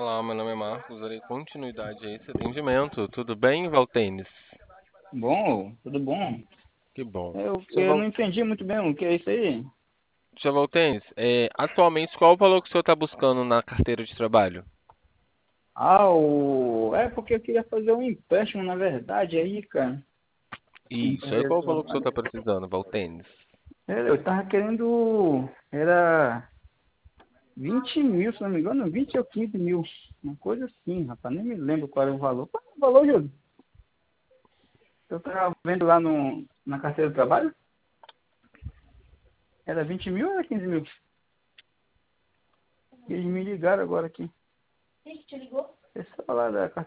Olá, meu nome é Marcos, darei continuidade a esse atendimento. Tudo bem, Valtênis? Bom, tudo bom? Que bom. Seu, Eu Val... não entendi muito bem o que é isso aí. Seu Valtênis, atualmente qual o valor que o senhor está buscando na carteira de trabalho? É porque eu queria fazer um empréstimo, na verdade, aí, cara. Um Isso, aí carteira de qual o valor que o senhor está trabalho. precisando, Valtênis? Eu tava querendo. Era 20 mil, se não me engano, 20 ou 15 mil. Uma coisa assim, rapaz. Nem me lembro qual era o valor. Qual é o valor, Júlio? Eu tava vendo lá na carteira de trabalho. Era 20 mil ou era 15 mil? Eles me ligaram agora aqui. Esse lá da carteira